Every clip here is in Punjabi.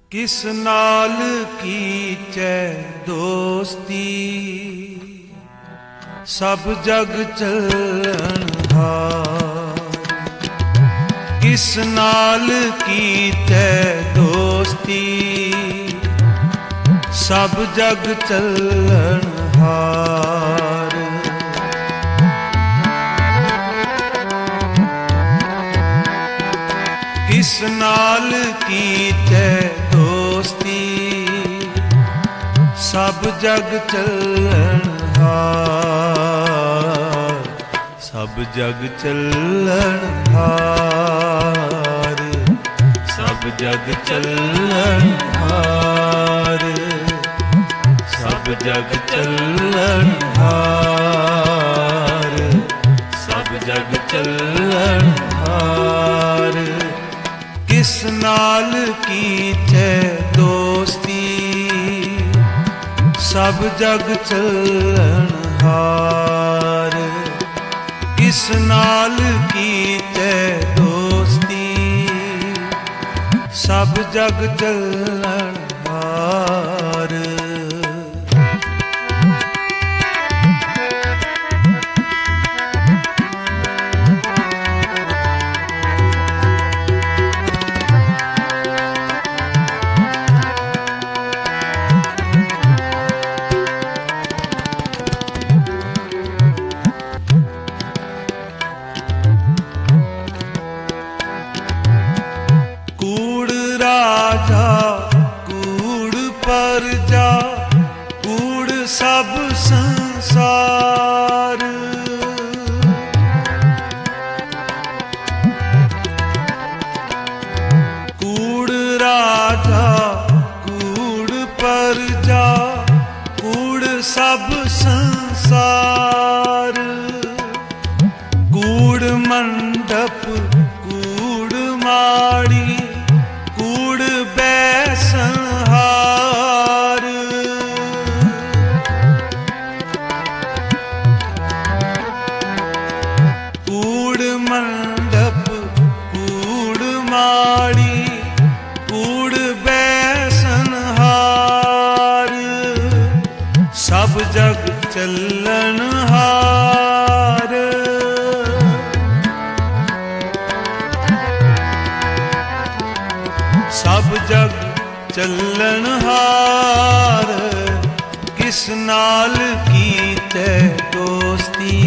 किस नाल कीचै दोस्ती, सब जग चलन हार। किस नाल कीचै दोस्ती, सब जग चलन हार। किस नाल कीचै दोस्ती, सब जग चलन हार। सब जग चलन हार। सब जग चलन हार। सब जग चलन हार। सब जग चलन हार। किस नाल कीचै दोस्ती, सब जग चलन हार। किस नाल कीचै दोस्ती, सब जग चलन हार। कूड़ परजा, कूड़ सब संसार। कूड़ राजा, कूड़ परजा, कूड़ सब संसार। कूड़ मंडप, कूड़ माड़ी, कूड़ बैसनहार। कूड़ मंडप, कूड़ माड़ी, कूड़ बैसनहार। सब जग चलन हार। सब जग चलन हार। किस नाल कीचै दोस्ती,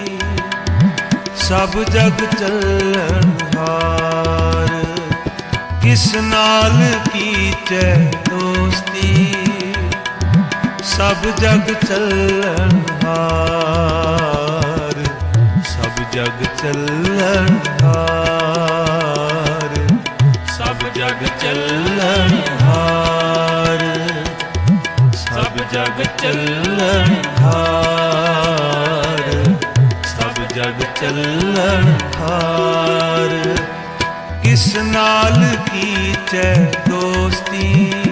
सब जग चलन हार। किस नाल कीचै दोस्ती, सब जग चलन हार। सब जग चलन हार। सब जग चलन हार। सब जग चलन हार। सब जग चलन हार। किस नाल कीचै दोस्ती,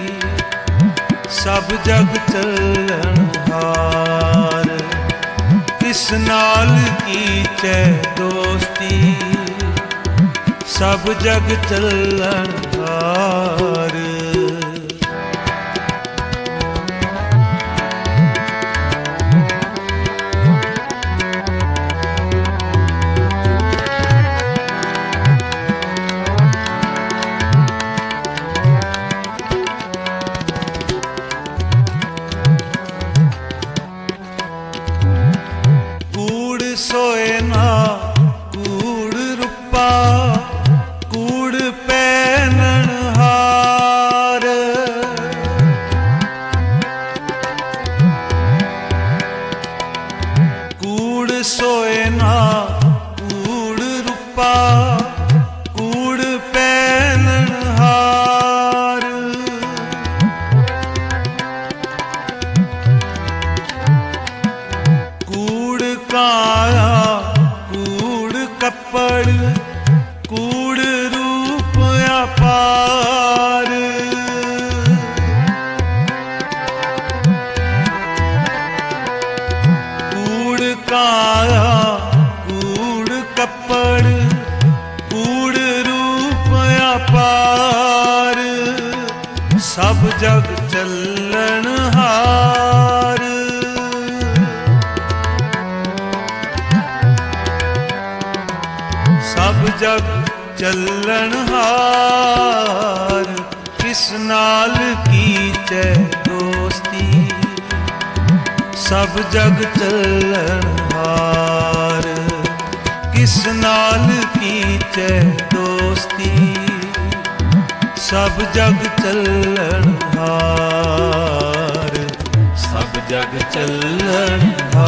सब जग चलन हार। किस नाल कीचै दोस्ती, सब जग चलन हार। कूड़ सोयना, कूड़ रूपा, कूड़ पैनन हार। ਜਗ ਚੱਲਣ ਹਾਰ। ਸਭ ਜਗ ਚੱਲਣ ਹਾਰ, ਕਿਸ ਨਾਲ ਕੀਚੈ ਦੋਸਤੀ। ਸਭ ਜਗ ਚੱਲਣ ਹਾਰ, ਕਿਸ ਨਾਲ ਕੀਚੈ ਦੋਸਤੀ। ਸਭ ਜਗ ਚੱਲਣ ਹਾਰ, ਸਭ ਜਗ ਚੱਲਣ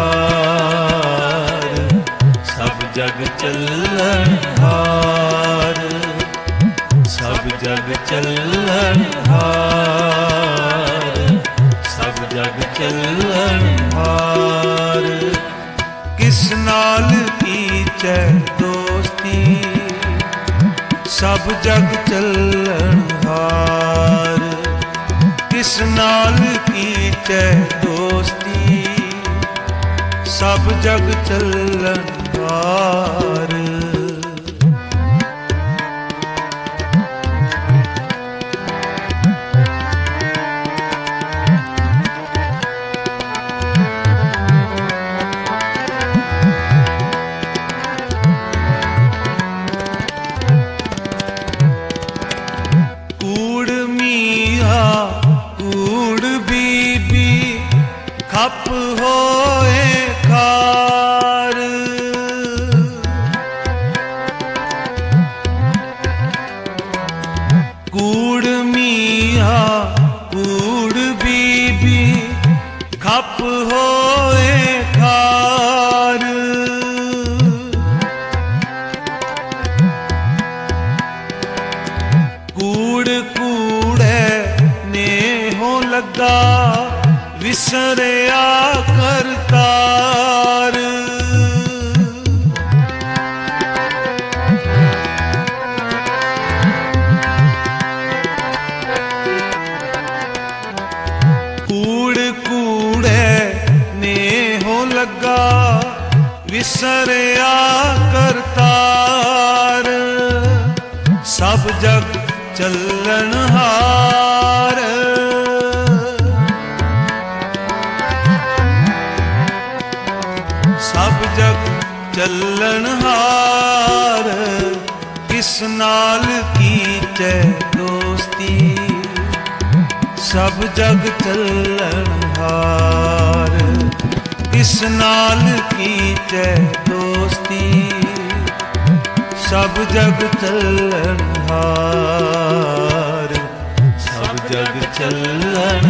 ਹਾਰ, ਸਭ ਜਗ ਚੱਲਣ ਹਾਰ, ਸਭ ਜਗ ਚੱਲਣ ਹਾਰ, ਸਭ ਜਗ ਚੱਲਣ ਹਾਰ। ਕਿਸ ਨਾਲ ਕੀਚੈ ਦੋਸਤੀ। ਸਭ ਜਗ ਚੱਲਣ ਹਾਰ, ਕਿਸ ਨਾਲ ਕੀਚੈ ਦੋਸਤੀ। ਸਭ ਜਗ ਚੱਲਣ ਹਾਰ। ਖੱਪ ਹੋਏ ਖਾਰ। ਕੂੜ ਮੀਆਂ ਕੂੜ ਬੀਬੀ ਖੱਪ ਹੋਏ ਖਾਰ। ਕੂੜ ਕੂੜੈ ਨੇਹੋਂ ਲੱਗਾ ਵਿਸਰਿਆ ਕਰਤਾਰ। ਕੂੜ ਕੂੜੈ ਨੇਹੋਂ ਲੱਗਾ ਵਿਸਰਿਆ ਕਰਤਾਰ। ਸਭ ਜਗ ਚੱਲਣ ਹਾਰ, ਸਭ ਜਗ ਚੱਲਣ ਹਾਰ। ਕਿਸ ਨਾਲ ਕੀਚੈ ਦੋਸਤੀ। ਸਭ ਜਗ ਚੱਲਣ ਹਾਰ, ਕਿਸ ਨਾਲ ਕੀਚੈ ਦੋਸਤੀ। ਸਭ ਜਗ ਚੱਲਣ ਹਾਰ, ਸਭ ਜਗ ਚੱਲਣ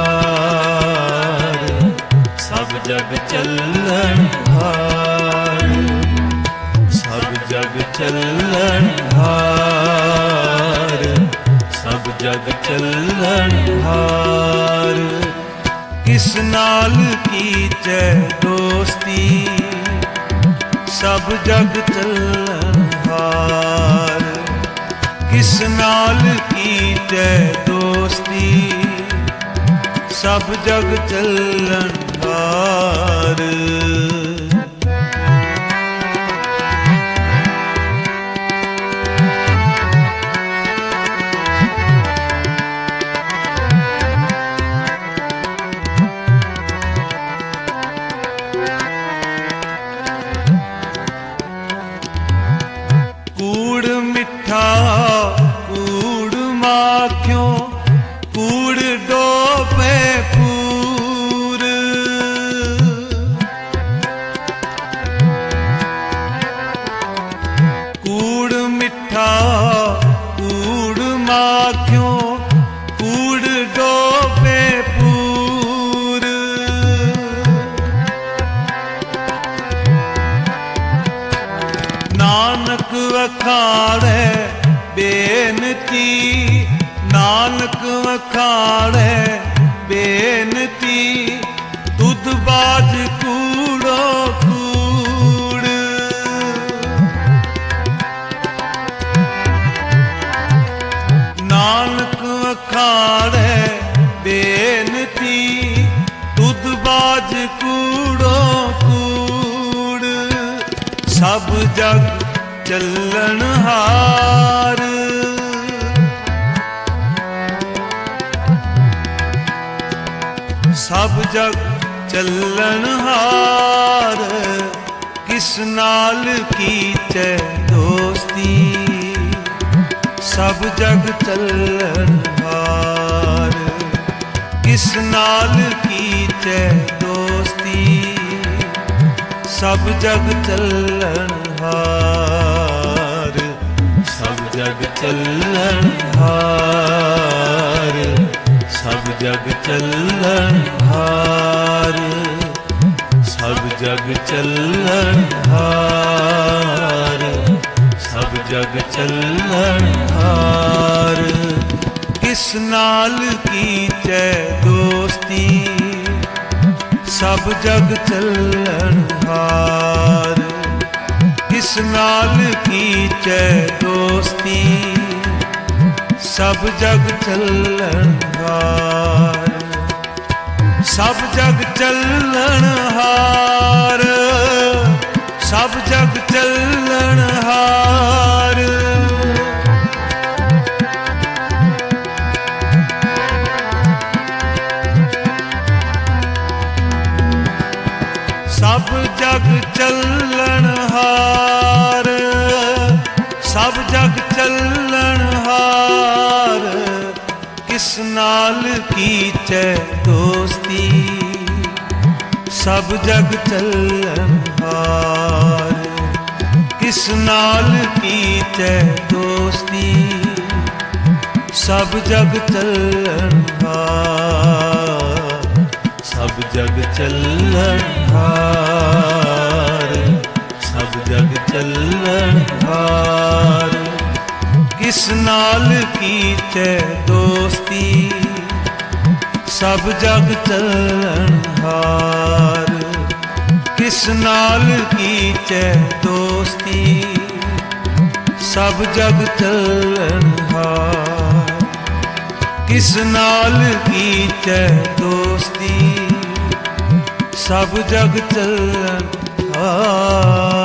ਹਾਰ, ਸਭ ਜਗ ਚੱਲਣ ਹਾਰ, ਸਭ ਜਗ ਚੱਲਣ ਹਾਰ, ਸਭ ਜਗ ਚੱਲਣ ਹਾਰ। ਕਿਸ ਨਾਲ ਕੀਚੈ ਦੋਸਤੀ। ਸਭ ਜਗ ਚੱਲਣ ਹਾਰ, ਕਿਸ ਨਾਲ ਕੀਚੈ ਦੋਸਤੀ। ਸਭ ਜਗ ਚੱਲਣ ਹਾਰ। ਕੂੜ ਮਿੱਠਾ ਕੂੜ ਮਾਖਿਓ ਕੂੜ ਡੋਬੇ ਪੂਰ। ਕੂੜ ਮਿੱਠਾ ਕੂੜ ਮਾਖਿਓ ਕੂੜ ਡੋਬੇ ਪੂਰ। ਨਾਨਕ ਵਖਾੜੈ ਬੇਨਤੀ, ਨਾਨਕ ਵਖਾੜੈ ਬੇਨਤੀ। ਤੁਧ ਬਾਝ ਕੂੜੋ ਕੂੜ। ਨਾਨਕ ਵਖਾੜੈ ਬੇਨਤੀ। ਤੁਧ ਬਾਝ ਕੂੜੋ ਕੂੜ। ਸਭ ਜਗ ਚੱਲਣ ਹਾਰ, ਸਭ ਜਗ ਚੱਲਣ ਹਾਰ, ਕਿਸ ਨਾਲ ਕੀਚੈ ਦੋਸਤੀ, ਸਭ ਜਗ ਚੱਲਣ ਹਾਰ, ਕਿਸ ਨਾਲ ਕੀਚੈ ਦੋਸਤੀ, ਸਭ ਜਗ ਚੱਲਣ ਹਾਰ, ਸਭ ਜਗ ਚੱਲਣ ਹਾਰ, ਸਭ ਜਗ ਚੱਲਣ ਹਾਰ, ਸਭ ਜਗ ਚੱਲਣ ਹਾਰ, ਸਭ ਜਗ ਚੱਲਣ ਹਾਰ, ਕਿਸ ਨਾਲ ਕੀਚੈ ਦੋਸਤੀ, ਸਭ ਜਗ ਚੱਲਣ ਹਾਰ, ਕਿਸ ਨਾਲ ਕੀਚੈ ਦੋਸਤੀ, ਸਭ ਜਗ ਚੱਲਣ ਹਾਰ, ਸਭ ਜਗ ਚੱਲਣ ਹਾਰ, ਸਭ ਜਗ ਚੱਲਣ ਹਾਰ, ਸਭ ਜਗ ਚੱਲਣ ਹਾਰ, ਸਭ ਜਗ ਚੱਲਣ ਹਾਰ, ਕਿਸ ਨਾਲ ਕੀਚੈ ਦੋਸਤੀ, ਸਭ ਜਗ ਚੱਲਣ ਹਾਰ, ਕਿਸ ਨਾਲ ਕੀਚੈ ਦੋਸਤੀ, ਸਭ ਜਗ ਚੱਲਣ ਹਾਰ, ਸਭ ਜਗ ਚੱਲਣ ਹਾਰ, ਸਭ ਜਗ ਚੱਲਣ ਹਾਰ, ਕਿਸ ਨਾਲ ਕੀਚੈ ਦੋਸਤੀ, ਸਭ ਜਗ ਚੱਲਣ ਹਾਰ, ਕਿਸ ਨਾਲ ਕੀਚੈ ਦੋਸਤੀ, ਸਭ ਜਗ ਚੱਲਣ ਹਾਰ, ਕਿਸ ਨਾਲ ਕੀਚੈ ਦੋਸਤੀ, ਸਭ ਜਗ ਚੱਲਣ ਹਾਰ।